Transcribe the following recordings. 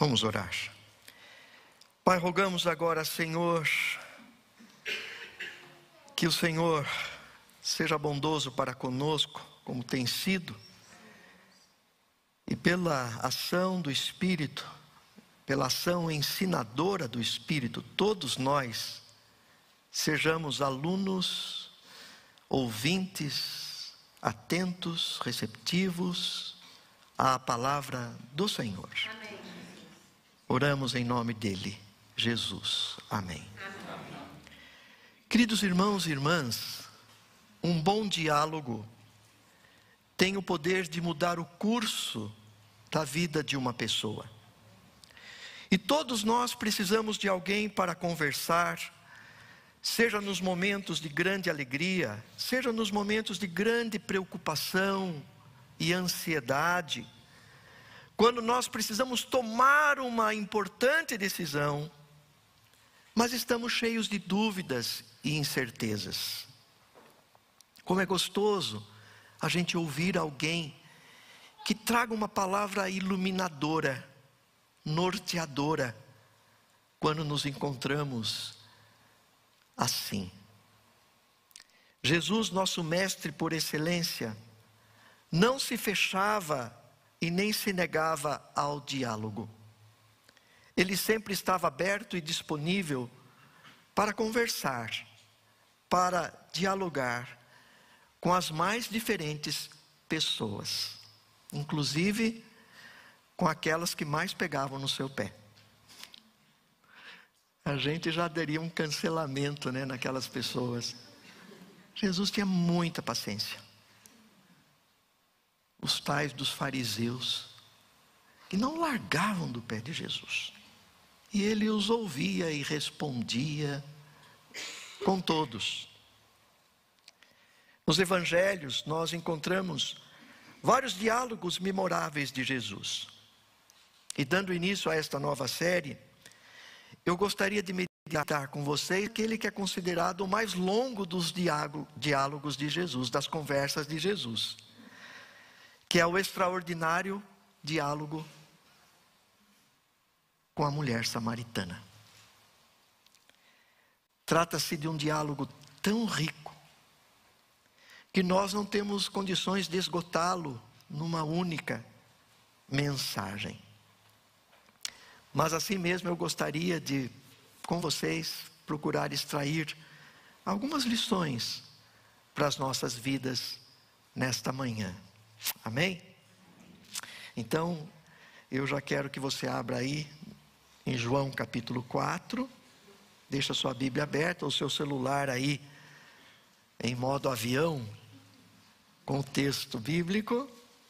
Vamos orar. Pai, rogamos agora, Senhor, que o Senhor seja bondoso para conosco, como tem sido, e pela ação do Espírito, pela ação ensinadora do Espírito, todos nós sejamos alunos, ouvintes, atentos, receptivos à palavra do Senhor. Amém. Oramos em nome dele, Jesus. Amém. Amém. Queridos irmãos e irmãs, um bom diálogo tem o poder de mudar o curso da vida de uma pessoa. E todos nós precisamos de alguém para conversar, seja nos momentos de grande alegria, seja nos momentos de grande preocupação e ansiedade, quando nós precisamos tomar uma importante decisão, mas estamos cheios de dúvidas e incertezas. Como é gostoso a gente ouvir alguém que traga uma palavra iluminadora, norteadora, quando nos encontramos assim. Jesus, nosso mestre por excelência, não se fechava e nem se negava ao diálogo. Ele sempre estava aberto e disponível para conversar, para dialogar com as mais diferentes pessoas, inclusive com aquelas que mais pegavam no seu pé. A gente já daria um cancelamento, naquelas pessoas. Jesus tinha muita paciência. Os tais dos fariseus, que não largavam do pé de Jesus. E ele os ouvia e respondia com todos. Nos evangelhos nós encontramos vários diálogos memoráveis de Jesus. E dando início a esta nova série, eu gostaria de meditar com vocês aquele que é considerado o mais longo dos diálogos de Jesus, das conversas de Jesus, que é o extraordinário diálogo com a mulher samaritana. Trata-se de um diálogo tão rico, que nós não temos condições de esgotá-lo numa única mensagem. Mas assim mesmo eu gostaria de, com vocês, procurar extrair algumas lições para as nossas vidas nesta manhã. Amém? Então, eu já quero que você abra aí em João capítulo 4, deixa sua Bíblia aberta, ou seu celular aí em modo avião, com o texto bíblico.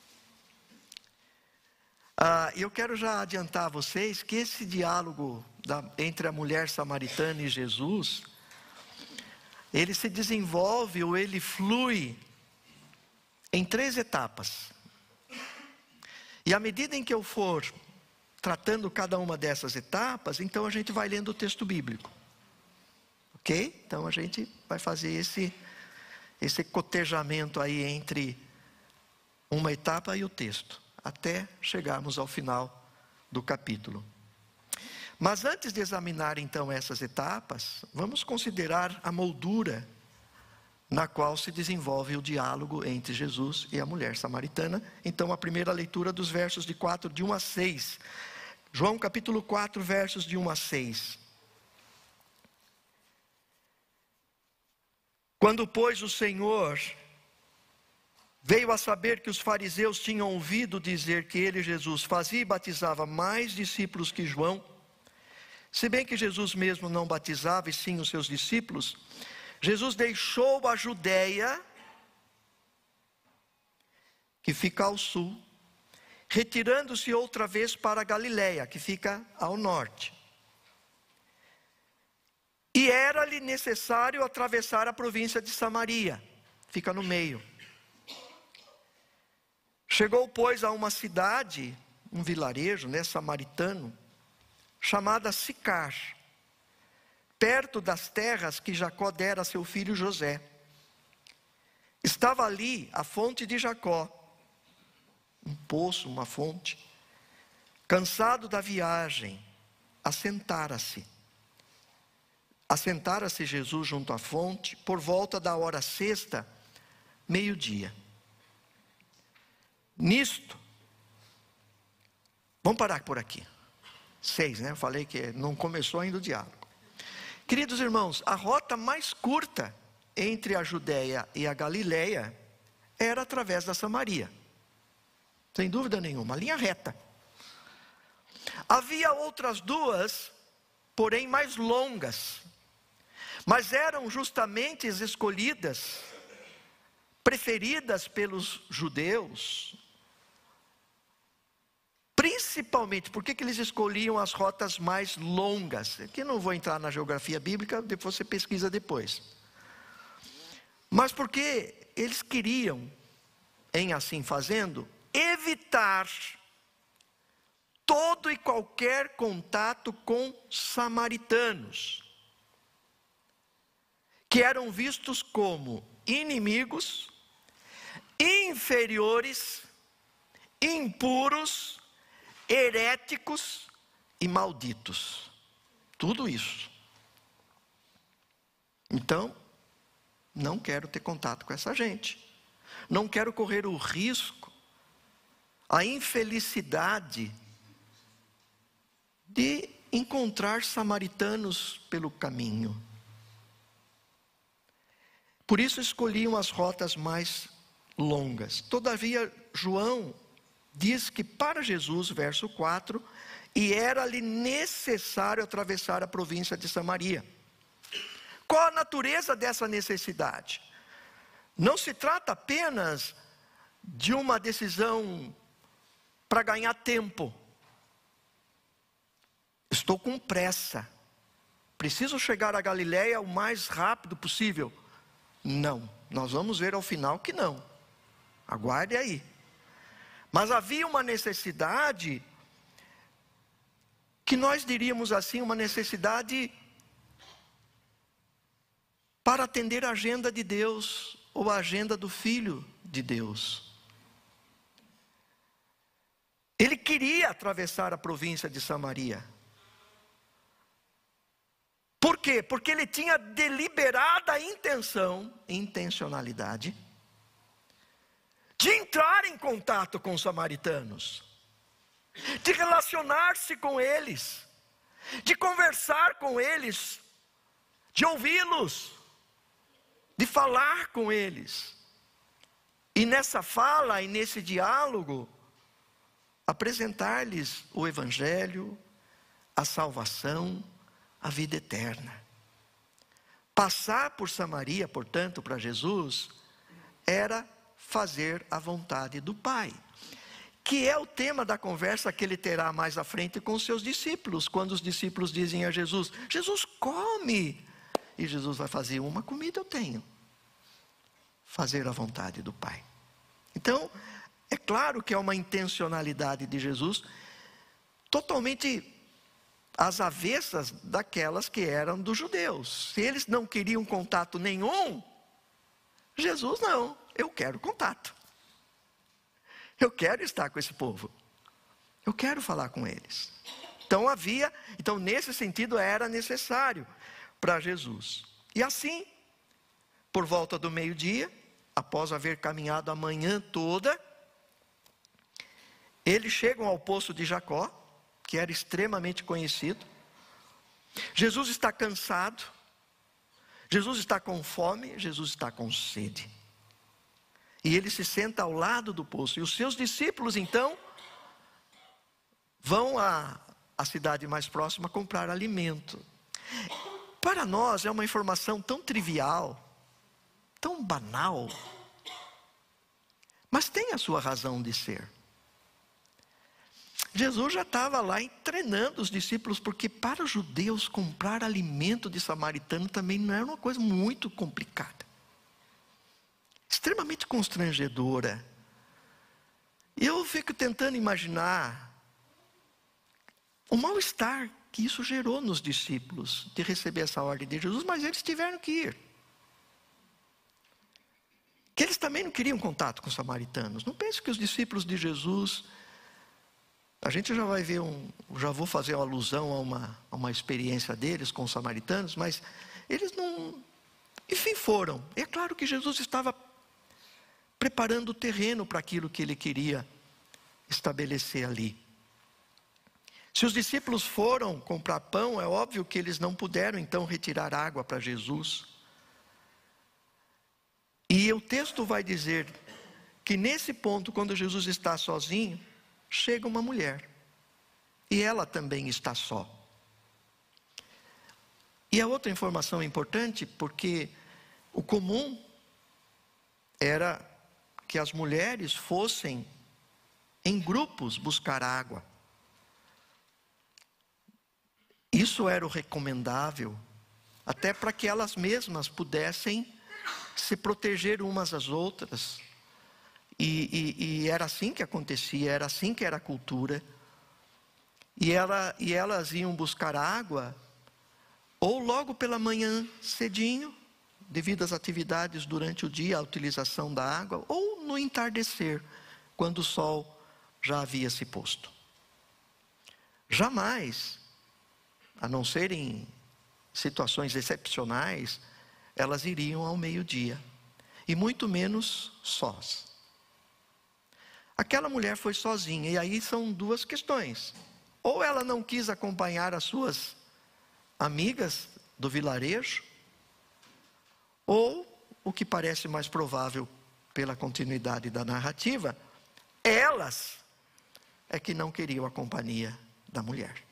Eu quero já adiantar a vocês que esse diálogo entre a mulher samaritana e Jesus, ele se desenvolve ou ele flui em 3 etapas. E à medida em que eu for tratando cada uma dessas etapas, então a gente vai lendo o texto bíblico. Ok? Então a gente vai fazer esse cotejamento aí entre uma etapa e o texto, até chegarmos ao final do capítulo. Mas antes de examinar então essas etapas, vamos considerar a moldura na qual se desenvolve o diálogo entre Jesus e a mulher samaritana. Então a primeira leitura dos versos de 1 a 6. João capítulo 4, versos de 1 a 6. Quando, pois, o Senhor veio a saber que os fariseus tinham ouvido dizer que ele, Jesus, fazia e batizava mais discípulos que João, se bem que Jesus mesmo não batizava e sim os seus discípulos, Jesus deixou a Judeia, que fica ao sul, retirando-se outra vez para a Galileia, que fica ao norte. E era-lhe necessário atravessar a província de Samaria, fica no meio. Chegou, pois, a uma cidade, um vilarejo, samaritano, chamada Sicar, perto das terras que Jacó dera a seu filho José. Estava ali a fonte de Jacó, um poço, uma fonte. cansado da viagem, assentara-se. Assentara-se Jesus junto à fonte, por volta da hora sexta, meio-dia. Nisto, vamos parar por aqui. 6, né? Eu falei que não começou ainda o diálogo. Queridos irmãos, a rota mais curta entre a Judéia e a Galileia era através da Samaria. Sem dúvida nenhuma, linha reta. Havia outras duas, porém mais longas, mas eram justamente as escolhidas, preferidas pelos judeus, principalmente, por que eles escolhiam as rotas mais longas? Aqui não vou entrar na geografia bíblica, depois você pesquisa depois. Mas porque eles queriam, em assim fazendo, evitar todo e qualquer contato com samaritanos, que eram vistos como inimigos, inferiores, impuros, heréticos e malditos. Tudo isso. Então, não quero ter contato com essa gente. Não quero correr o risco, a infelicidade de encontrar samaritanos pelo caminho. Por isso escolhiam as rotas mais longas. Todavia, João diz que para Jesus, verso 4, e era-lhe necessário atravessar a província de Samaria. Qual a natureza dessa necessidade? Não se trata apenas de uma decisão para ganhar tempo. Estou com pressa. Preciso chegar a Galileia o mais rápido possível. Não, nós vamos ver ao final que não. Aguarde aí. Mas havia uma necessidade, que nós diríamos assim, uma necessidade para atender a agenda de Deus, ou a agenda do Filho de Deus. Ele queria atravessar a província de Samaria. Por quê? Porque ele tinha deliberada intencionalidade, de entrar em contato com os samaritanos, de relacionar-se com eles, de conversar com eles, de ouvi-los, de falar com eles. E nessa fala e nesse diálogo, apresentar-lhes o Evangelho, a salvação, a vida eterna. Passar por Samaria, portanto, para Jesus, era fazer a vontade do Pai, que é o tema da conversa que ele terá mais à frente com os seus discípulos, quando os discípulos dizem a Jesus: Jesus, come! E Jesus vai fazer: uma comida eu tenho, fazer a vontade do Pai. Então, é claro que é uma intencionalidade de Jesus, totalmente às avessas daquelas que eram dos judeus. Se eles não queriam contato nenhum, Jesus não, eu quero contato. Eu quero estar com esse povo. Eu quero falar com eles. Então nesse sentido era necessário para Jesus. E assim, por volta do meio-dia, após haver caminhado a manhã toda, eles chegam ao poço de Jacó, que era extremamente conhecido. Jesus está cansado, Jesus está com fome, Jesus está com sede. E ele se senta ao lado do poço. E os seus discípulos, então, vão à cidade mais próxima comprar alimento. Para nós é uma informação tão trivial, tão banal, mas tem a sua razão de ser. Jesus já estava lá treinando os discípulos, porque para os judeus comprar alimento de samaritano também não era uma coisa muito complicada. Extremamente constrangedora. E eu fico tentando imaginar o mal-estar que isso gerou nos discípulos, de receber essa ordem de Jesus, mas eles tiveram que ir. Que eles também não queriam contato com os samaritanos. Não pense que os discípulos de Jesus A gente já vai ver já vou fazer uma alusão a uma experiência deles com os samaritanos, mas eles não, enfim, foram. É claro que Jesus estava preparando o terreno para aquilo que ele queria estabelecer ali. Se os discípulos foram comprar pão, é óbvio que eles não puderam então retirar água para Jesus. E o texto vai dizer que nesse ponto, quando Jesus está sozinho, chega uma mulher. E ela também está só. E a outra informação importante, porque o comum era que as mulheres fossem em grupos buscar água. Isso era o recomendável, até para que elas mesmas pudessem se proteger umas às outras. E era assim que acontecia, era assim que era a cultura. E elas iam buscar água, ou logo pela manhã cedinho, devido às atividades durante o dia, a utilização da água, ou no entardecer, quando o sol já havia se posto. Jamais, a não ser em situações excepcionais, elas iriam ao meio-dia, e muito menos sós. Aquela mulher foi sozinha, e aí são duas questões. Ou ela não quis acompanhar as suas amigas do vilarejo, ou, o que parece mais provável pela continuidade da narrativa, elas é que não queriam a companhia da mulher.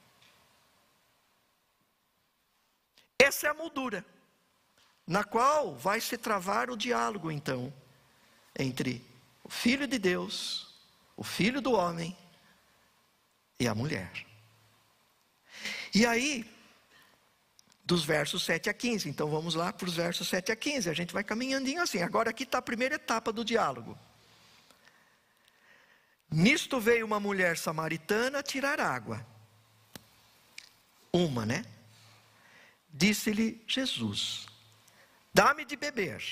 Essa é a moldura, na qual vai se travar o diálogo, então, entre o Filho de Deus, o Filho do homem e a mulher. E aí, dos versos 7 a 15, então vamos lá para os versos 7 a 15, a gente vai caminhandinho assim. Agora aqui está a primeira etapa do diálogo. Nisto veio uma mulher samaritana tirar água. Uma, né? Disse-lhe Jesus: dá-me de beber.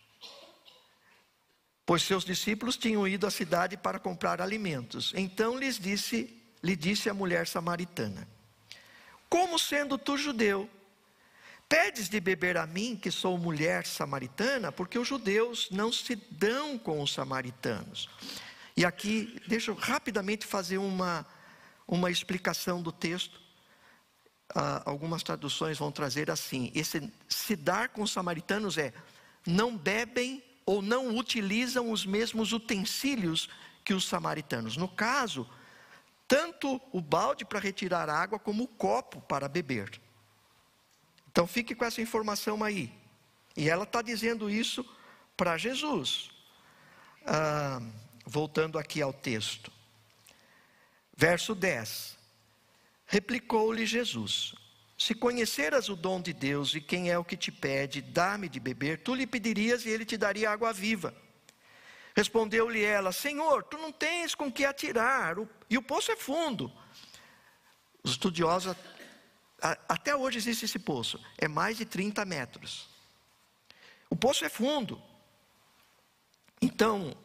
Pois seus discípulos tinham ido à cidade para comprar alimentos. Então lhe disse a mulher samaritana: como sendo tu judeu, pedes de beber a mim, que sou mulher samaritana? Porque os judeus não se dão com os samaritanos. E aqui, deixa eu rapidamente fazer uma explicação do texto. Algumas traduções vão trazer assim: esse se dar com os samaritanos não bebem ou não utilizam os mesmos utensílios que os samaritanos. No caso, tanto o balde para retirar água como o copo para beber. Então fique com essa informação aí. E ela está dizendo isso para Jesus. Voltando aqui ao texto. Verso 10. Replicou-lhe Jesus: se conheceras o dom de Deus e quem é o que te pede, dá-me de beber, tu lhe pedirias e ele te daria água viva. Respondeu-lhe ela: Senhor, tu não tens com que atirar, e o poço é fundo. Os estudiosos, até hoje existe esse poço, é mais de 30 metros. O poço é fundo. Então,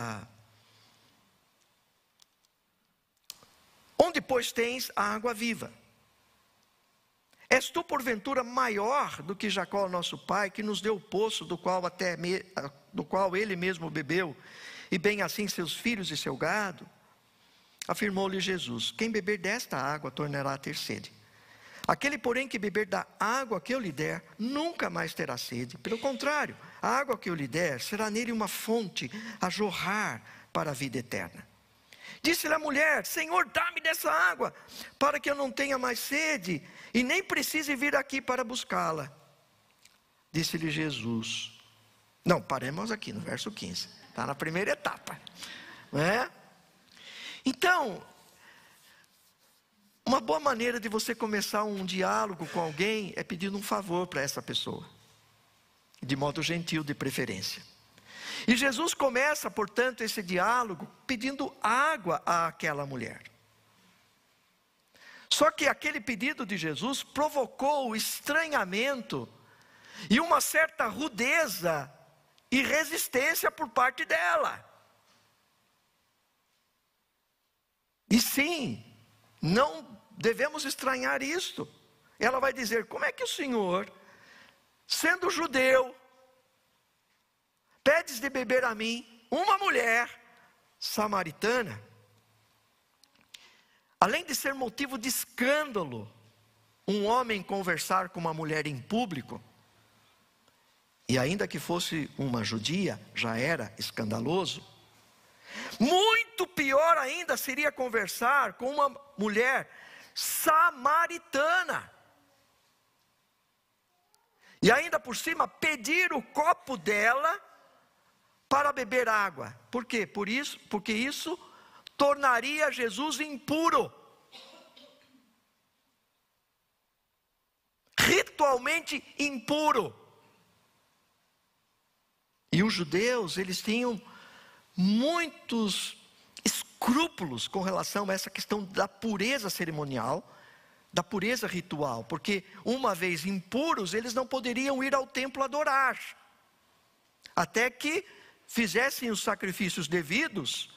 onde, pois, tens a água viva? És tu, porventura, maior do que Jacó, nosso pai, que nos deu o poço do qual ele mesmo bebeu, e bem assim seus filhos e seu gado? Afirmou-lhe Jesus: quem beber desta água tornará a ter sede. Aquele, porém, que beber da água que eu lhe der, nunca mais terá sede. Pelo contrário, a água que eu lhe der será nele uma fonte a jorrar para a vida eterna. Disse-lhe a mulher: Senhor, dá-me dessa água, para que eu não tenha mais sede, e nem precise vir aqui para buscá-la. Disse-lhe Jesus. Não, paremos aqui no verso 15. Está na primeira etapa. Não é? Então, uma boa maneira de você começar um diálogo com alguém é pedindo um favor para essa pessoa. De modo gentil, de preferência. E Jesus começa, portanto, esse diálogo pedindo água àquela mulher. Só que aquele pedido de Jesus provocou estranhamento e uma certa rudeza e resistência por parte dela. E sim, não devemos estranhar isto. Ela vai dizer: como é que o Senhor, sendo judeu, pedes de beber a mim, uma mulher samaritana? Além de ser motivo de escândalo um homem conversar com uma mulher em público, e ainda que fosse uma judia, já era escandaloso, muito pior ainda seria conversar com uma mulher samaritana. E ainda por cima pedir o copo dela para beber água. Por quê? Porque isso tornaria Jesus impuro. Ritualmente impuro. E os judeus, eles tinham muitos escrúpulos com relação a essa questão da pureza cerimonial, da pureza ritual, porque uma vez impuros, eles não poderiam ir ao templo adorar, até que fizessem os sacrifícios devidos,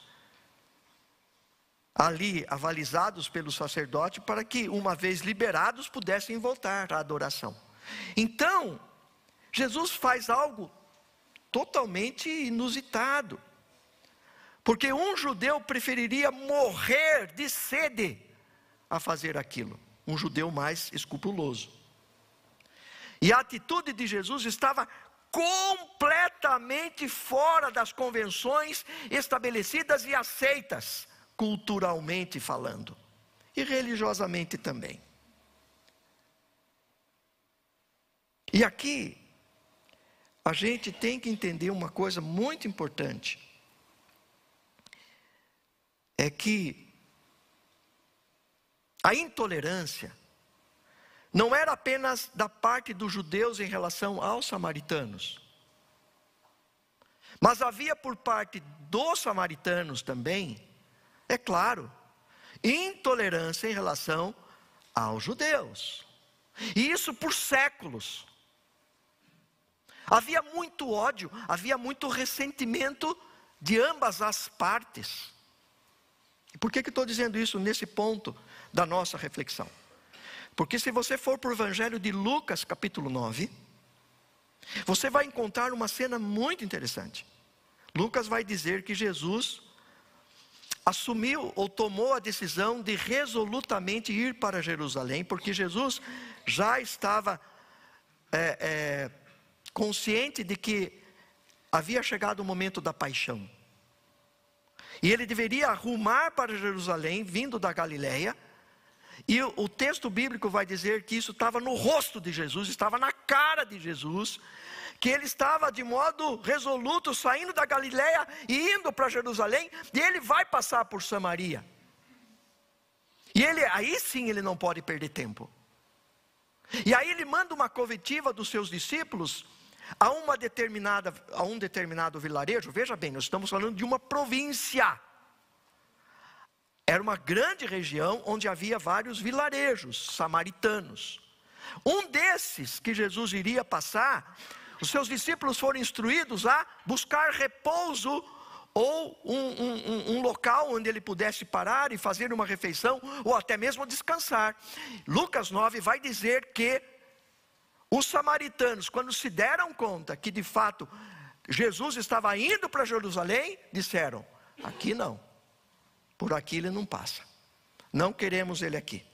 ali avalizados pelo sacerdote, para que uma vez liberados, pudessem voltar à adoração. Então, Jesus faz algo totalmente inusitado, porque um judeu preferiria morrer de sede a fazer aquilo, um judeu mais escrupuloso. E a atitude de Jesus estava completamente fora das convenções estabelecidas e aceitas, culturalmente falando, e religiosamente também. E aqui, a gente tem que entender uma coisa muito importante, é que a intolerância não era apenas da parte dos judeus em relação aos samaritanos, mas havia por parte dos samaritanos também, é claro, intolerância em relação aos judeus. E isso por séculos. Havia muito ódio, havia muito ressentimento de ambas as partes. E por que estou dizendo isso nesse ponto da nossa reflexão? Porque se você for para o Evangelho de Lucas, capítulo 9, você vai encontrar uma cena muito interessante. Lucas vai dizer que Jesus assumiu ou tomou a decisão de resolutamente ir para Jerusalém, porque Jesus já estava consciente de que havia chegado o momento da paixão. E ele deveria arrumar para Jerusalém, vindo da Galileia. E o texto bíblico vai dizer que isso estava no rosto de Jesus, estava na cara de Jesus, que ele estava de modo resoluto saindo da Galileia e indo para Jerusalém, e ele vai passar por Samaria. E aí sim ele não pode perder tempo. E aí ele manda uma comitiva dos seus discípulos a um determinado vilarejo. Veja bem, nós estamos falando de uma província. Era uma grande região onde havia vários vilarejos samaritanos. Um desses que Jesus iria passar, os seus discípulos foram instruídos a buscar repouso ou um local onde ele pudesse parar e fazer uma refeição, ou até mesmo descansar. Lucas 9 vai dizer que os samaritanos, quando se deram conta que de fato Jesus estava indo para Jerusalém, disseram: aqui não, por aqui ele não passa, não queremos ele aqui.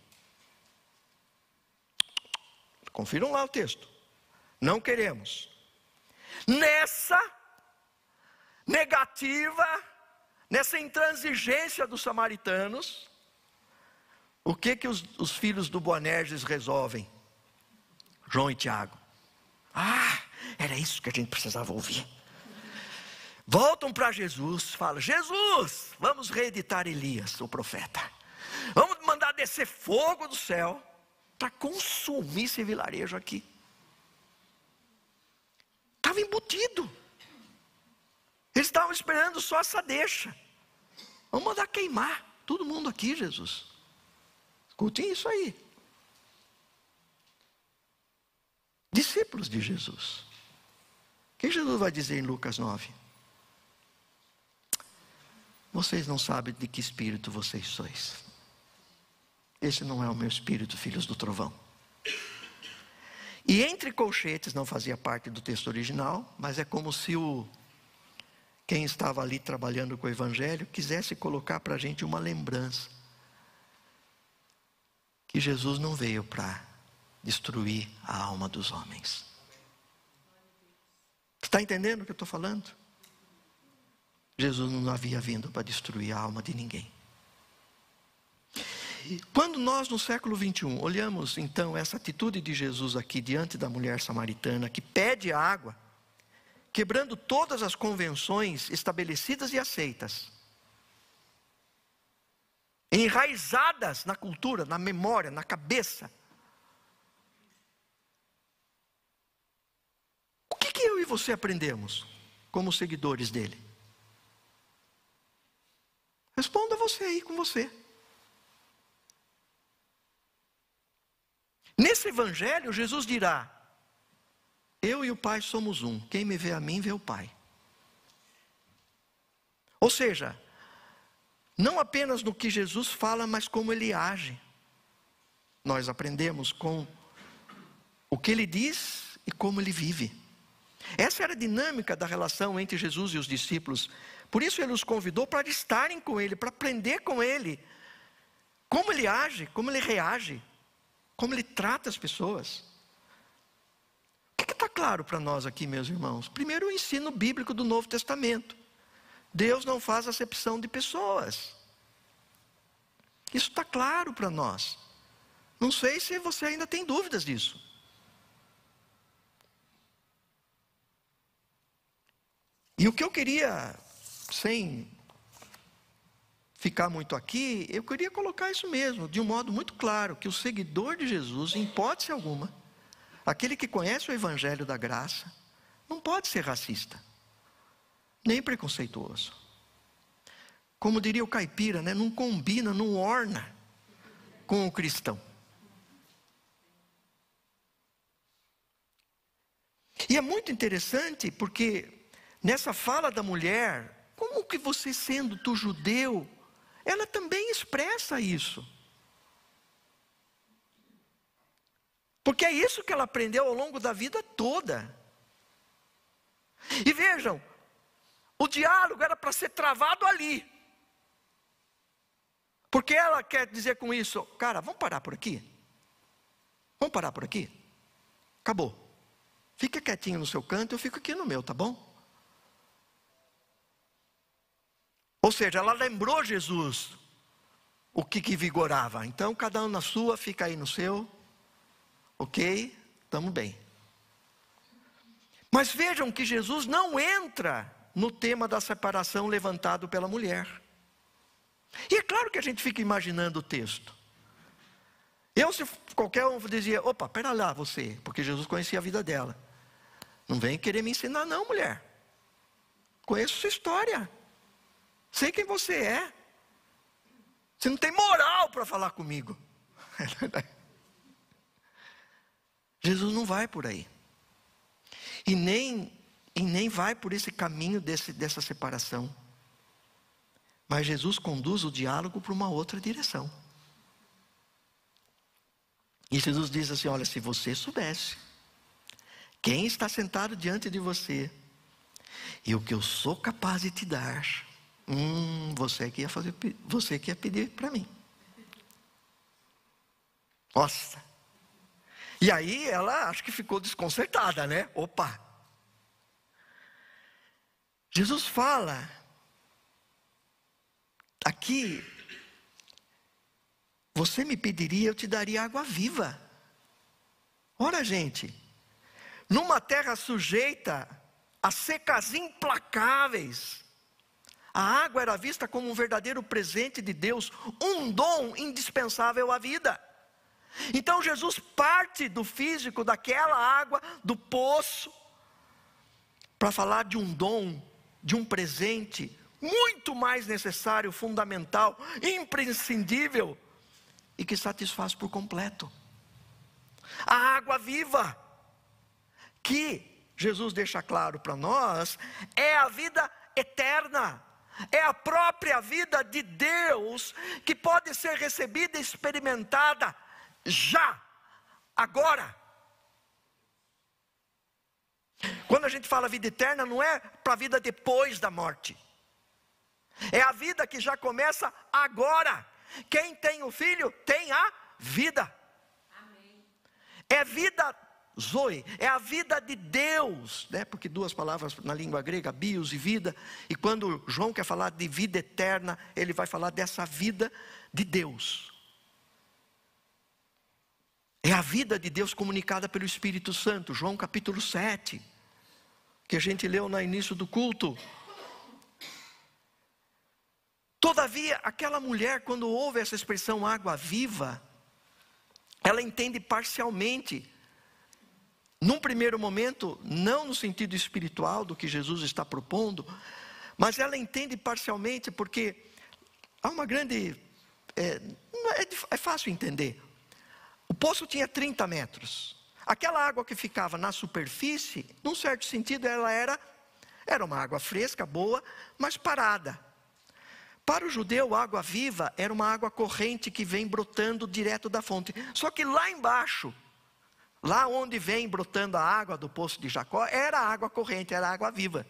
Confiram lá o texto, não queremos. Nessa negativa, nessa intransigência dos samaritanos, o que os filhos do Boanerges resolvem? João e Tiago: era isso que a gente precisava ouvir. Voltam para Jesus, falam: Jesus, vamos reeditar Elias, o profeta. Vamos mandar descer fogo do céu para consumir esse vilarejo aqui. Estava embutido. Eles estavam esperando só essa deixa. Vamos mandar queimar todo mundo aqui, Jesus. Escutem isso aí. Discípulos de Jesus. O que Jesus vai dizer em Lucas 9? Vocês não sabem de que espírito vocês sois. Esse não é o meu espírito, filhos do trovão. E entre colchetes, não fazia parte do texto original, mas é como se quem estava ali trabalhando com o evangelho quisesse colocar para a gente uma lembrança. Que Jesus não veio para destruir a alma dos homens. Está entendendo o que eu estou falando? Jesus não havia vindo para destruir a alma de ninguém. Quando nós no século 21 olhamos então essa atitude de Jesus aqui diante da mulher samaritana que pede água, quebrando todas as convenções estabelecidas e aceitas, enraizadas na cultura, na memória, na cabeça, o que eu e você aprendemos como seguidores dele? Responda você aí com você. Nesse evangelho, Jesus dirá: eu e o Pai somos um. Quem me vê a mim, vê o Pai. Ou seja, não apenas no que Jesus fala, mas como ele age. Nós aprendemos com o que ele diz e como ele vive. Essa era a dinâmica da relação entre Jesus e os discípulos. Por isso ele os convidou para estarem com ele, para aprender com ele. Como ele age, como ele reage, como ele trata as pessoas. O que está claro para nós aqui, meus irmãos? Primeiro, o ensino bíblico do Novo Testamento. Deus não faz acepção de pessoas. Isso está claro para nós. Não sei se você ainda tem dúvidas disso. E o que eu queria, sem ficar muito aqui, eu queria colocar isso mesmo, de um modo muito claro, que o seguidor de Jesus, em hipótese alguma, aquele que conhece o Evangelho da Graça, não pode ser racista, nem preconceituoso. Como diria o caipira, né? Não combina, não orna com o cristão. E é muito interessante porque nessa fala da mulher, como que você sendo tu judeu, ela também expressa isso. Porque é isso que ela aprendeu ao longo da vida toda. E vejam, o diálogo era para ser travado ali. Porque ela quer dizer com isso: cara, vamos parar por aqui? Vamos parar por aqui? Acabou. Fica quietinho no seu canto, eu fico aqui no meu, tá bom? Ou seja, ela lembrou Jesus o que vigorava. Então, cada um na sua, fica aí no seu. Ok? Estamos bem. Mas vejam que Jesus não entra no tema da separação levantado pela mulher. E é claro que a gente fica imaginando o texto. Se qualquer um dizia: opa, pera lá você, porque Jesus conhecia a vida dela. Não vem querer me ensinar não, mulher. Conheço sua história. Sei quem você é. Você não tem moral para falar comigo. Jesus não vai por aí. E nem vai por esse caminho dessa separação. Mas Jesus conduz o diálogo para uma outra direção. E Jesus diz assim: olha, se você soubesse quem está sentado diante de você e o que eu sou capaz de te dar, você que ia pedir para mim. Nossa. E aí ela acho que ficou desconcertada, né? Opa. Jesus fala aqui: você me pediria, eu te daria água viva. Ora, gente, numa terra sujeita a secas implacáveis, a água era vista como um verdadeiro presente de Deus, um dom indispensável à vida. Então Jesus parte do físico, daquela água, do poço, para falar de um dom, de um presente muito mais necessário, fundamental, imprescindível e que satisfaz por completo. A água viva, que Jesus deixa claro para nós, é a vida eterna. é a própria vida de Deus que pode ser recebida e experimentada já, agora. Quando a gente fala vida eterna, não é para a vida depois da morte. É a vida que já começa agora. Quem tem o Filho tem a vida. Amém. É vida Zoe, é a vida de Deus, né? Porque duas palavras na língua grega, bios e vida. E quando João quer falar de vida eterna, ele vai falar dessa vida de Deus. É a vida de Deus comunicada pelo Espírito Santo. João capítulo 7, que a gente leu no início do culto. Todavia, aquela mulher, quando ouve essa expressão água viva, ela entende parcialmente. Num primeiro momento, não no sentido espiritual do que Jesus está propondo, mas ela entende parcialmente porque há uma grande... É fácil entender. O poço tinha 30 metros. Aquela água que ficava na superfície, num certo sentido, ela era uma água fresca, boa, mas parada. Para o judeu, água viva era uma água corrente que vem brotando direto da fonte. Só que lá embaixo, lá onde vem brotando a água do poço de Jacó, era água corrente, era água viva.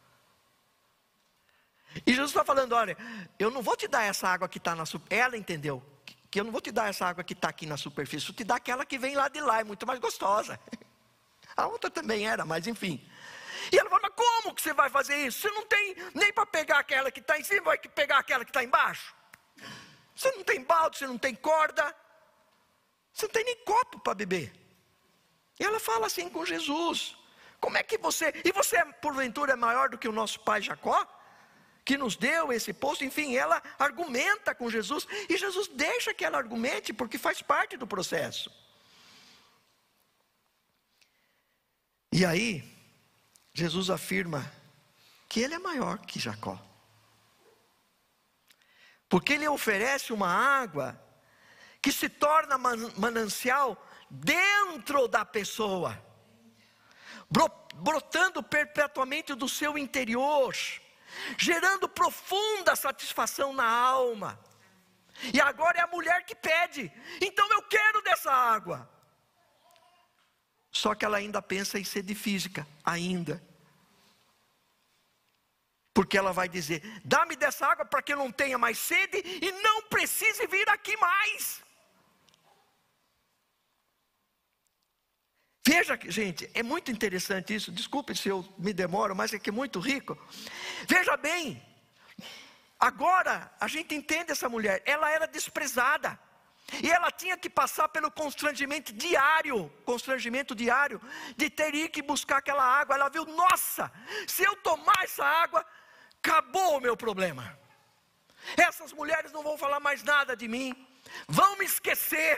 E Jesus está falando, olha, eu não vou te dar essa água que está na superfície. Ela entendeu, que eu não vou te dar essa água que está aqui na superfície, vou te dar aquela que vem lá de lá, é muito mais gostosa. A outra também era, mas enfim. E ela fala, mas como que você vai fazer isso? Você não tem nem para pegar aquela que está em cima, vai pegar aquela que está embaixo. Você não tem balde, você não tem corda, você não tem nem copo para beber. E ela fala assim com Jesus, como é que você... E você porventura é maior do que o nosso pai Jacó? Que nos deu esse poço? Enfim, ela argumenta com Jesus. E Jesus deixa que ela argumente, porque faz parte do processo. E aí... Jesus afirma que ele é maior que Jacó. Porque ele oferece uma água que se torna manancial dentro da pessoa, brotando perpetuamente do seu interior, gerando profunda satisfação na alma. E agora é a mulher que pede, então eu quero dessa água. Só que ela ainda pensa em sede física, ainda. Porque ela vai dizer, dá-me dessa água para que eu não tenha mais sede e não precise vir aqui mais. Veja, gente, é muito interessante isso, desculpe se eu me demoro, mas é que é muito rico. Veja bem, agora a gente entende essa mulher, ela era desprezada. E ela tinha que passar pelo constrangimento diário de ter que buscar aquela água. Ela viu, nossa, se eu tomar essa água, acabou o meu problema. Essas mulheres não vão falar mais nada de mim, vão me esquecer.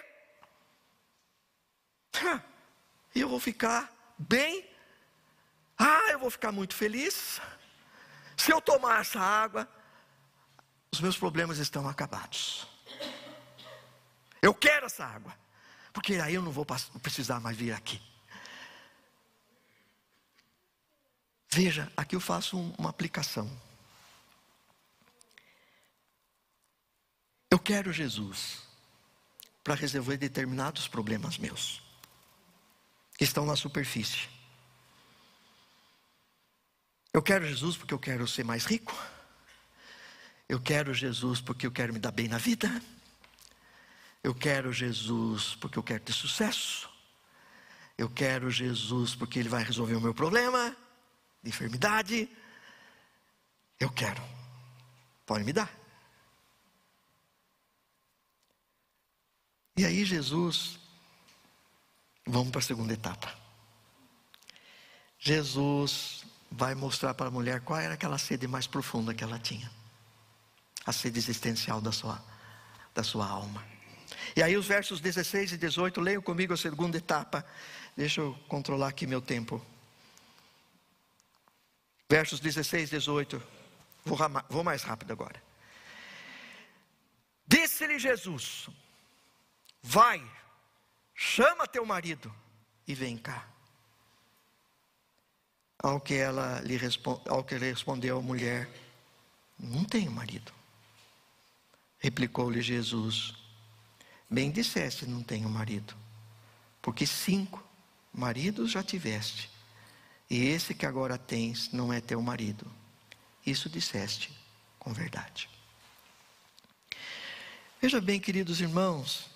E eu vou ficar bem, eu vou ficar muito feliz. Se eu tomar essa água, os meus problemas estão acabados. Eu quero essa água, porque aí eu não vou precisar mais vir aqui. Veja, aqui eu faço uma aplicação. Eu quero Jesus para resolver determinados problemas meus, que estão na superfície. Eu quero Jesus porque eu quero ser mais rico. Eu quero Jesus porque eu quero me dar bem na vida. Eu quero Jesus porque eu quero ter sucesso. Eu quero Jesus porque Ele vai resolver o meu problema de enfermidade. Eu quero. Pode me dar. E aí Jesus, vamos para a segunda etapa. Jesus vai mostrar para a mulher qual era aquela sede mais profunda que ela tinha. A sede existencial da sua alma. E aí os versos 16 e 18, leiam comigo a segunda etapa. Deixa eu controlar aqui meu tempo. Versos 16 e 18. Vou mais rápido agora. Disse-lhe Jesus, vai, chama teu marido e vem cá. Ao que ele respondeu a mulher, Não tenho marido. Replicou-lhe Jesus: bem disseste, não tenho marido, porque 5 maridos já tiveste, e esse que agora tens não é teu marido. Isso disseste com verdade. Veja bem, queridos irmãos,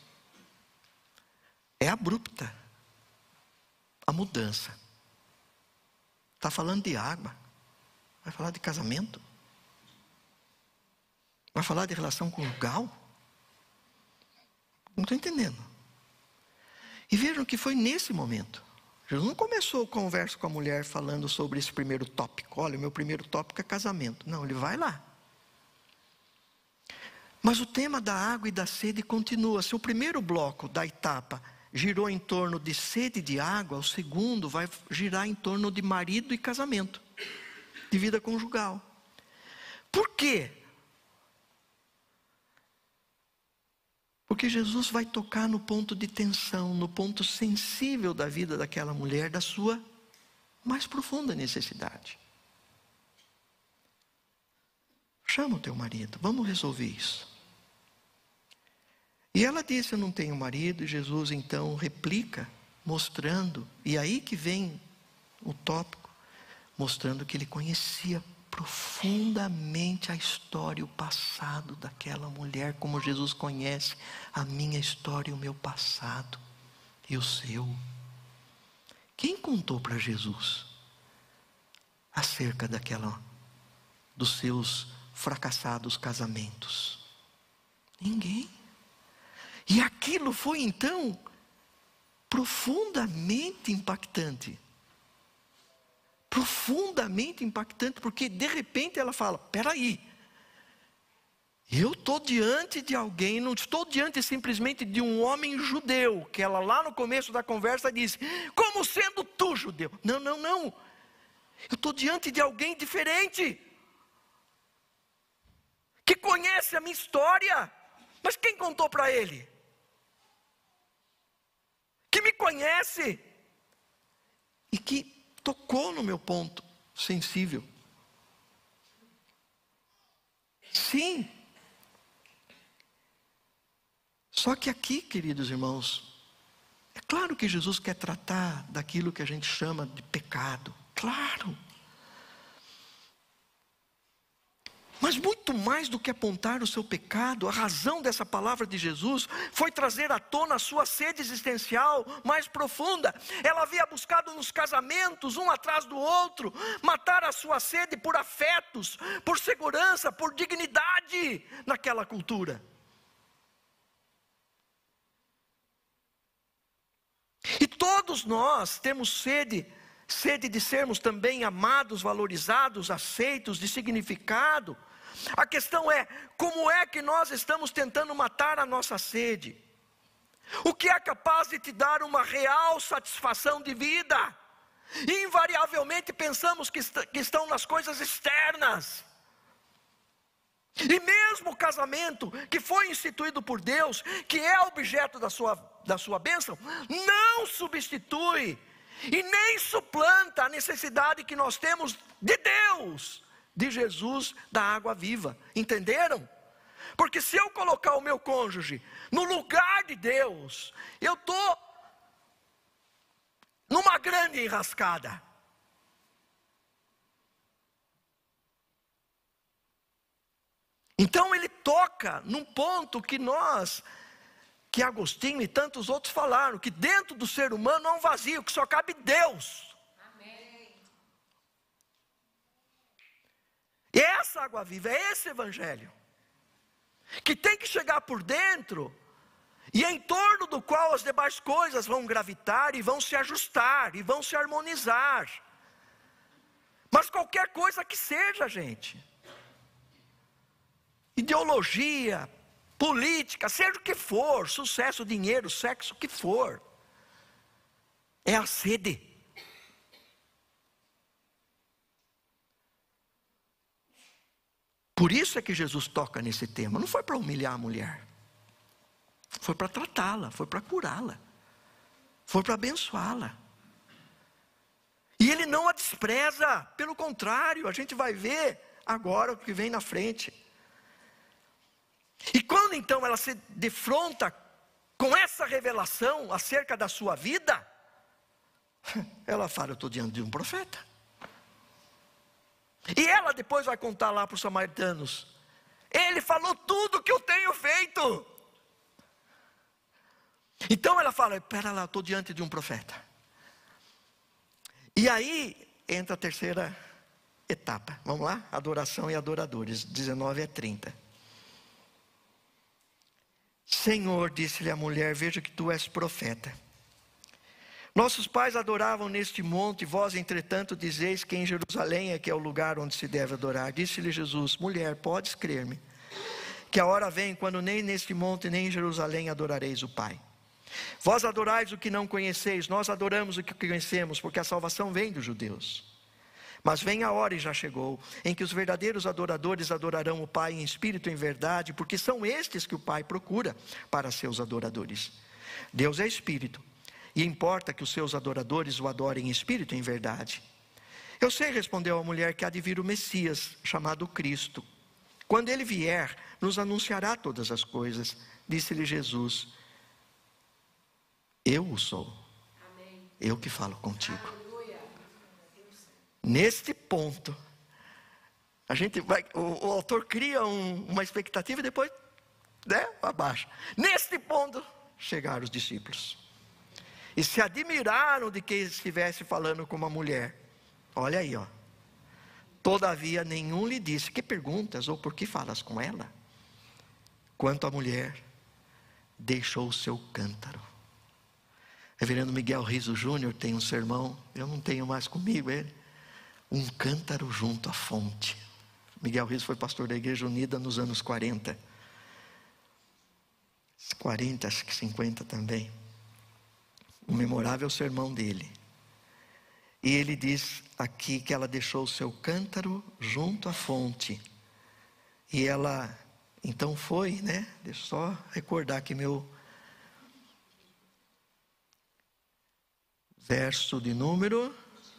é abrupta a mudança. Está falando de água, vai falar de casamento, vai falar de relação conjugal. Não estou entendendo. E vejam que foi nesse momento. Jesus não começou a conversa com a mulher falando sobre esse primeiro tópico. Olha, o meu primeiro tópico é casamento. Não, ele vai lá. Mas o tema da água e da sede continua. Se o primeiro bloco da etapa girou em torno de sede de água, o segundo vai girar em torno de marido e casamento, de vida conjugal. Por quê? Porque Jesus vai tocar no ponto de tensão, no ponto sensível da vida daquela mulher, da sua mais profunda necessidade. Chama o teu marido, vamos resolver isso. E ela disse: eu não tenho marido. E Jesus então replica, mostrando, e aí que vem o tópico, mostrando que ele conhecia profundamente a história e o passado daquela mulher, como Jesus conhece a minha história e o meu passado e o seu. Quem contou para Jesus acerca dos seus fracassados casamentos? Ninguém. E aquilo foi então profundamente impactante. Profundamente impactante, porque de repente ela fala: peraí, eu estou diante de alguém, não estou diante simplesmente de um homem judeu, que ela lá no começo da conversa disse: como sendo tu judeu? Não, eu estou diante de alguém diferente, que conhece a minha história. Mas quem contou para ele? Que me conhece e que tocou no meu ponto sensível. Sim. Só que aqui, queridos irmãos, é claro que Jesus quer tratar daquilo que a gente chama de pecado. Claro. Mas muito mais do que apontar o seu pecado, a razão dessa palavra de Jesus foi trazer à tona a sua sede existencial mais profunda. Ela havia buscado nos casamentos, um atrás do outro, matar a sua sede por afetos, por segurança, por dignidade naquela cultura. E todos nós temos sede de sermos também amados, valorizados, aceitos, de significado. A questão é, como é que nós estamos tentando matar a nossa sede? O que é capaz de te dar uma real satisfação de vida? E invariavelmente pensamos que estão nas coisas externas. E mesmo o casamento que foi instituído por Deus, que é objeto da sua bênção, não substitui e nem suplanta a necessidade que nós temos de Deus, de Jesus, da água viva. Entenderam? Porque se eu colocar o meu cônjuge no lugar de Deus, eu estou numa grande enrascada. Então ele toca num ponto que Agostinho e tantos outros falaram, que dentro do ser humano há um vazio, que só cabe Deus. E essa água viva, é esse evangelho, que tem que chegar por dentro, e em torno do qual as demais coisas vão gravitar, e vão se ajustar, e vão se harmonizar. Mas qualquer coisa que seja, gente, ideologia, política, seja o que for, sucesso, dinheiro, sexo, o que for, é a sede. Por isso é que Jesus toca nesse tema. Não foi para humilhar a mulher, foi para tratá-la, foi para curá-la, foi para abençoá-la. E ele não a despreza, pelo contrário, a gente vai ver agora o que vem na frente. E quando então ela se defronta com essa revelação acerca da sua vida, ela fala: eu estou diante de um profeta. E ela depois vai contar lá para os samaritanos: ele falou tudo o que eu tenho feito. Então ela fala: espera lá, eu estou diante de um profeta. E aí entra a terceira etapa. Vamos lá? Adoração e adoradores, 19 a 30. Senhor, disse-lhe a mulher, veja que tu és profeta. Nossos pais adoravam neste monte, vós entretanto dizeis que em Jerusalém é que é o lugar onde se deve adorar. Disse-lhe Jesus: mulher, podes crer-me, que a hora vem quando nem neste monte nem em Jerusalém adorareis o Pai. Vós adorais o que não conheceis, nós adoramos o que conhecemos, porque a salvação vem dos judeus. Mas vem a hora, e já chegou, em que os verdadeiros adoradores adorarão o Pai em espírito e em verdade, porque são estes que o Pai procura para seus adoradores. Deus é espírito, e importa que os seus adoradores o adorem em espírito e em verdade. Eu sei, respondeu a mulher, que há de vir o Messias, chamado Cristo. Quando ele vier, nos anunciará todas as coisas. Disse-lhe Jesus: eu o sou. Amém. Eu que falo contigo. Aleluia. Neste ponto, o autor cria uma expectativa e depois, abaixa. Neste ponto, chegaram os discípulos. E se admiraram de que estivesse falando com uma mulher. Olha aí, ó. Todavia nenhum lhe disse: que perguntas ou por que falas com ela? Quanto à mulher, deixou o seu cântaro. Reverendo Miguel Riso Júnior tem um sermão, eu não tenho mais comigo ele, um cântaro junto à fonte. Miguel Riso foi pastor da Igreja Unida nos anos 40. 40, acho que 50 também. Um memorável sermão dele. E ele diz aqui que ela deixou o seu cântaro junto à fonte. E ela, então foi, deixa eu só recordar aqui meu verso de número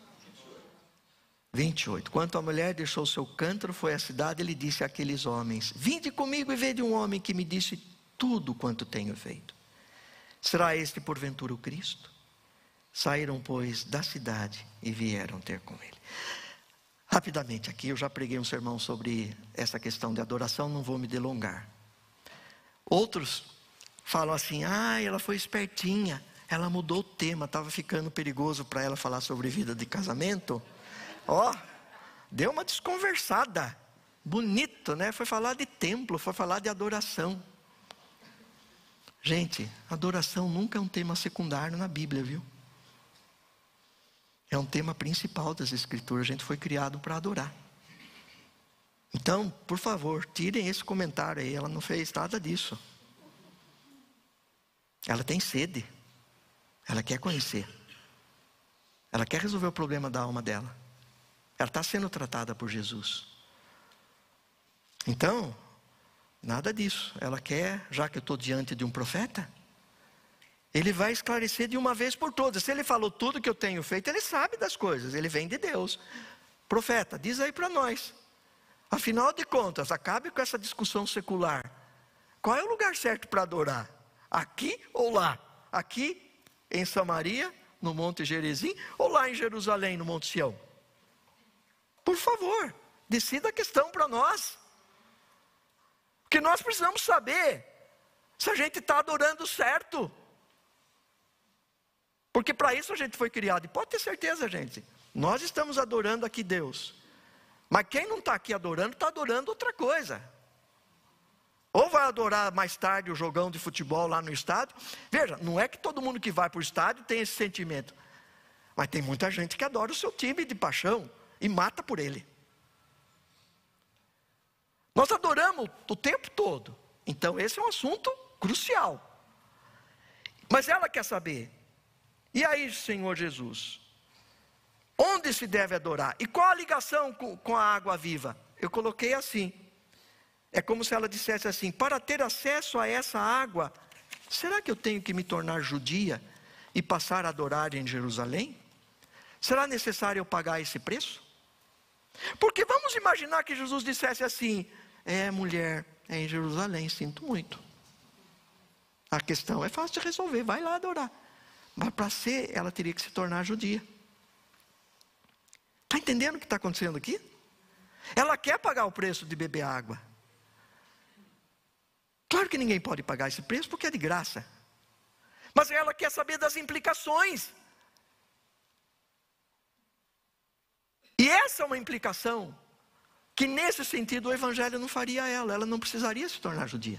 28. Quanto a mulher deixou o seu cântaro, foi à cidade, ele disse àqueles homens: vinde comigo e vede um homem que me disse tudo quanto tenho feito. Será este porventura o Cristo? Saíram, pois, da cidade e vieram ter com ele. Rapidamente aqui, eu já preguei um sermão sobre essa questão de adoração, não vou me delongar. Outros falam assim: ela foi espertinha, ela mudou o tema, estava ficando perigoso para ela falar sobre vida de casamento. Deu uma desconversada. Bonito, Foi falar de templo, foi falar de adoração. Gente, adoração nunca é um tema secundário na Bíblia, viu? É um tema principal das Escrituras. A gente foi criado para adorar. Então, por favor, tirem esse comentário aí. Ela não fez nada disso. Ela tem sede. Ela quer conhecer. Ela quer resolver o problema da alma dela. Ela está sendo tratada por Jesus. Então, nada disso. Ela quer, já que eu estou diante de um profeta, ele vai esclarecer de uma vez por todas. Se ele falou tudo que eu tenho feito, ele sabe das coisas. Ele vem de Deus. Profeta, diz aí para nós. Afinal de contas, acabe com essa discussão secular. Qual é o lugar certo para adorar? Aqui ou lá? Aqui em Samaria, no Monte Gerizim, ou lá em Jerusalém, no Monte Sião? Por favor, decida a questão para nós. Porque nós precisamos saber se a gente está adorando certo. Porque para isso a gente foi criado. E pode ter certeza, gente, nós estamos adorando aqui Deus. Mas quem não está aqui adorando, está adorando outra coisa. Ou vai adorar mais tarde o jogão de futebol lá no estádio. Veja, não é que todo mundo que vai para o estádio tem esse sentimento. Mas tem muita gente que adora o seu time de paixão e mata por ele. Nós adoramos o tempo todo. Então esse é um assunto crucial. Mas ela quer saber: e aí, Senhor Jesus, onde se deve adorar? E qual a ligação com a água viva? Eu coloquei assim. É como se ela dissesse assim: para ter acesso a essa água, será que eu tenho que me tornar judia e passar a adorar em Jerusalém? Será necessário eu pagar esse preço? Porque vamos imaginar que Jesus dissesse assim: mulher, é em Jerusalém, sinto muito. A questão é fácil de resolver, vai lá adorar. Mas para ser, ela teria que se tornar judia. Está entendendo o que está acontecendo aqui? Ela quer pagar o preço de beber água. Claro que ninguém pode pagar esse preço porque é de graça. Mas ela quer saber das implicações. E essa é uma implicação que nesse sentido o Evangelho não faria a ela não precisaria se tornar judia.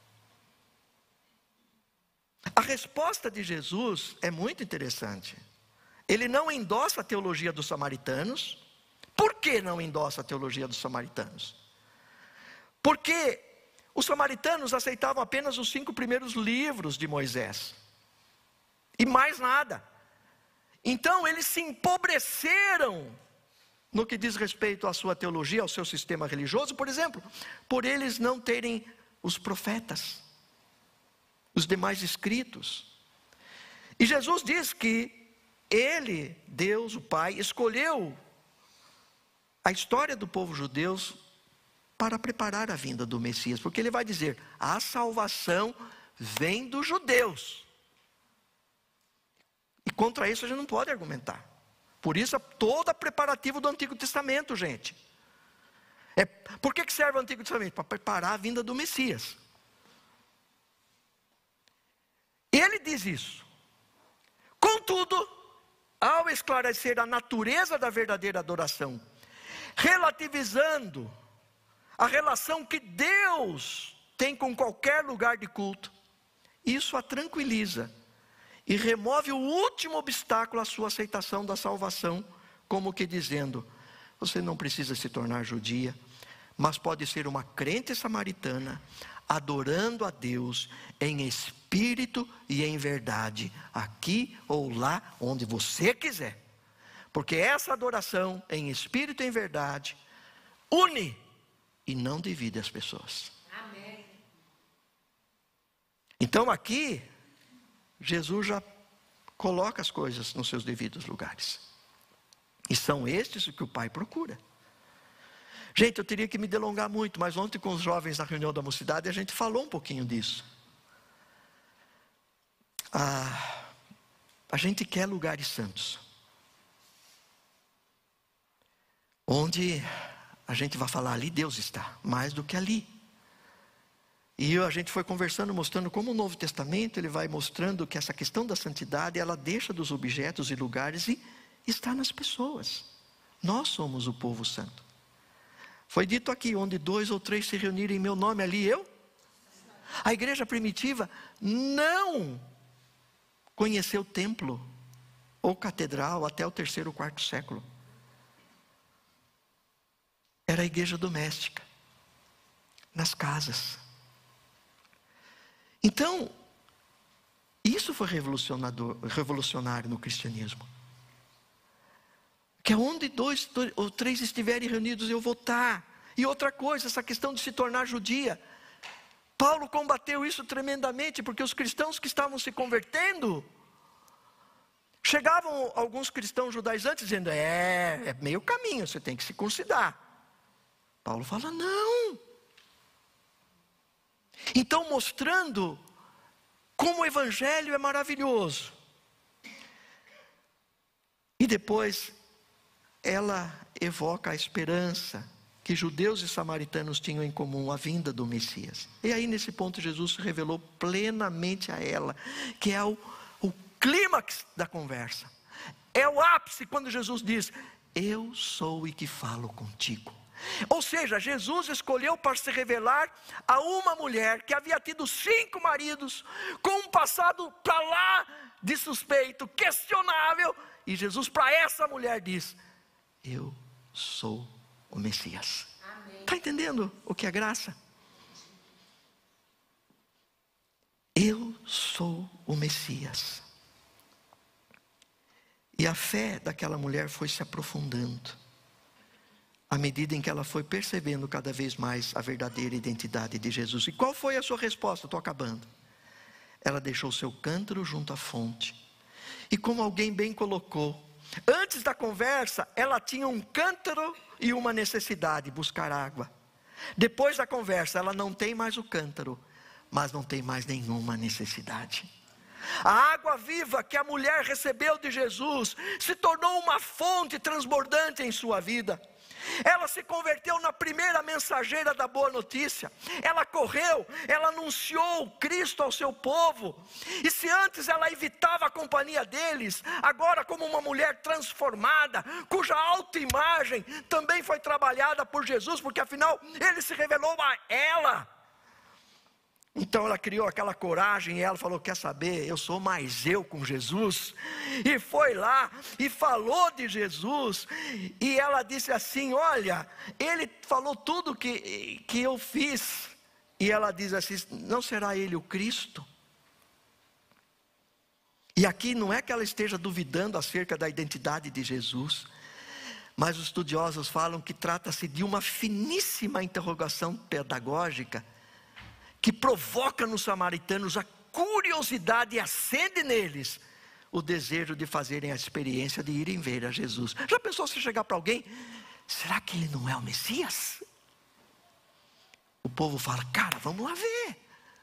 A resposta de Jesus é muito interessante. Ele não endossa a teologia dos samaritanos. Por que não endossa a teologia dos samaritanos? Porque os samaritanos aceitavam apenas os 5 primeiros livros de Moisés. E mais nada. Então eles se empobreceram no que diz respeito à sua teologia, ao seu sistema religioso, por exemplo, por eles não terem os profetas, os demais escritos. E Jesus diz que Ele, Deus, o Pai, escolheu a história do povo judeu para preparar a vinda do Messias, porque Ele vai dizer: a salvação vem dos judeus. E contra isso a gente não pode argumentar. Por isso, todo o preparativo do Antigo Testamento, gente. Por que serve o Antigo Testamento? Para preparar a vinda do Messias. Ele diz isso. Contudo, ao esclarecer a natureza da verdadeira adoração, relativizando a relação que Deus tem com qualquer lugar de culto, isso a tranquiliza e remove o último obstáculo à sua aceitação da salvação, como que dizendo: você não precisa se tornar judia, mas pode ser uma crente samaritana, adorando a Deus em espírito e em verdade, aqui ou lá, onde você quiser. Porque essa adoração em espírito e em verdade une e não divide as pessoas. Amém. Então aqui Jesus já coloca as coisas nos seus devidos lugares. E são estes que o Pai procura. Gente, eu teria que me delongar muito, mas ontem com os jovens na reunião da mocidade a gente falou um pouquinho disso. A gente quer lugares santos, onde a gente vai falar: ali Deus está, mais do que ali. E a gente foi conversando, mostrando como o Novo Testamento, ele vai mostrando que essa questão da santidade, ela deixa dos objetos e lugares e está nas pessoas. Nós somos o povo santo. Foi dito aqui: onde 2 ou 3 se reunirem em meu nome, ali eu. A igreja primitiva não conheceu templo ou catedral até o 3º ou 4º século. Era a igreja doméstica, nas casas. Então, isso foi revolucionário no cristianismo. Que é onde 2 ou 3 estiverem reunidos, eu vou estar. E outra coisa, essa questão de se tornar judia. Paulo combateu isso tremendamente, porque os cristãos que estavam se convertendo, chegavam alguns cristãos judaizantes dizendo: é meio caminho, você tem que se circuncidar. Paulo fala: não. Então, mostrando como o Evangelho é maravilhoso. E depois, ela evoca a esperança que judeus e samaritanos tinham em comum, a vinda do Messias. E aí, nesse ponto, Jesus se revelou plenamente a ela, que é o clímax da conversa. É o ápice quando Jesus diz: eu sou o que falo contigo. Ou seja, Jesus escolheu para se revelar a uma mulher que havia tido 5 maridos, com um passado para lá de suspeito, questionável. E Jesus para essa mulher diz: eu sou o Messias. Está entendendo o que é graça? Eu sou o Messias. E a fé daquela mulher foi se aprofundando, à medida em que ela foi percebendo cada vez mais a verdadeira identidade de Jesus. E qual foi a sua resposta? Estou acabando. Ela deixou seu cântaro junto à fonte. E como alguém bem colocou, Antes da conversa, ela tinha um cântaro e uma necessidade, buscar água. Depois da conversa, ela não tem mais o cântaro, mas não tem mais nenhuma necessidade. A água viva que a mulher recebeu de Jesus se tornou uma fonte transbordante em sua vida. Ela se converteu na primeira mensageira da boa notícia. Ela correu, ela anunciou Cristo ao seu povo. E se antes ela evitava a companhia deles, agora como uma mulher transformada, cuja autoimagem também foi trabalhada por Jesus, porque afinal ele se revelou a ela. Então ela criou aquela coragem e ela falou, quer saber, eu sou mais eu com Jesus. E foi lá e falou de Jesus. E ela disse assim, olha, ele falou tudo que eu fiz. E ela diz assim, não será ele o Cristo? E aqui não é que ela esteja duvidando acerca da identidade de Jesus, mas os estudiosos falam que trata-se de uma finíssima interrogação pedagógica, que provoca nos samaritanos a curiosidade e acende neles o desejo de fazerem a experiência de irem ver a Jesus. Já pensou se chegar para alguém, será que ele não é o Messias? O povo fala, cara, vamos lá ver.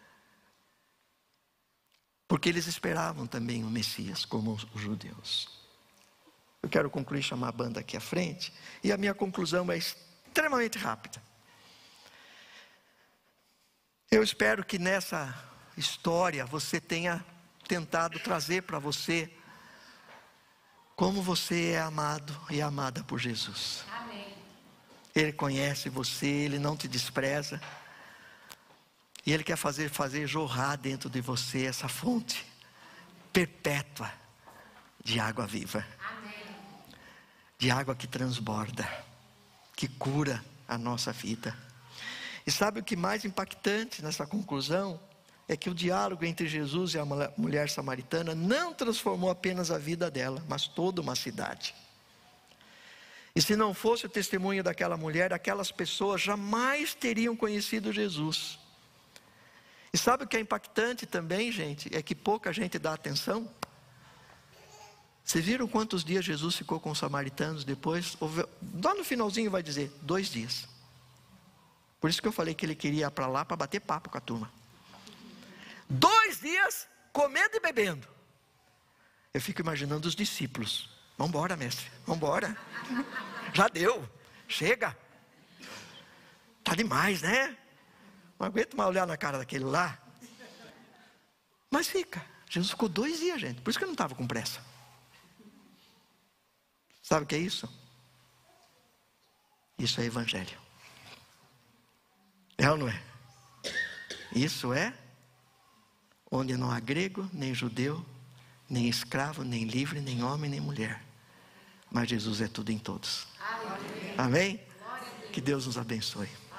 Porque eles esperavam também o Messias, como os judeus. Eu quero concluir, chamar a banda aqui à frente, e a minha conclusão é extremamente rápida. Eu espero que nessa história você tenha tentado trazer para você como você é amado e amada por Jesus. Amém. Ele conhece você, Ele não te despreza. E Ele quer fazer jorrar dentro de você essa fonte perpétua de água viva. Amém. De água que transborda, que cura a nossa vida. E sabe o que mais impactante nessa conclusão? É que o diálogo entre Jesus e a mulher samaritana não transformou apenas a vida dela, mas toda uma cidade. E se não fosse o testemunho daquela mulher, aquelas pessoas jamais teriam conhecido Jesus. E sabe o que é impactante também, gente? É que pouca gente dá atenção. Vocês viram quantos dias Jesus ficou com os samaritanos depois? Lá no finalzinho vai dizer, 2 dias. Por isso que eu falei que ele queria ir para lá para bater papo com a turma. 2 dias comendo e bebendo. Eu fico imaginando os discípulos. Vamos embora, mestre, vamos embora. Já deu, chega. Está demais, né? Não aguento mais olhar na cara daquele lá. Mas fica. Jesus ficou 2 dias, gente. Por isso que eu não estava com pressa. Sabe o que é isso? Isso é evangelho. É ou não é? Isso é onde não há grego, nem judeu, nem escravo, nem livre, nem homem, nem mulher. Mas Jesus é tudo em todos. Amém? Que Deus nos abençoe.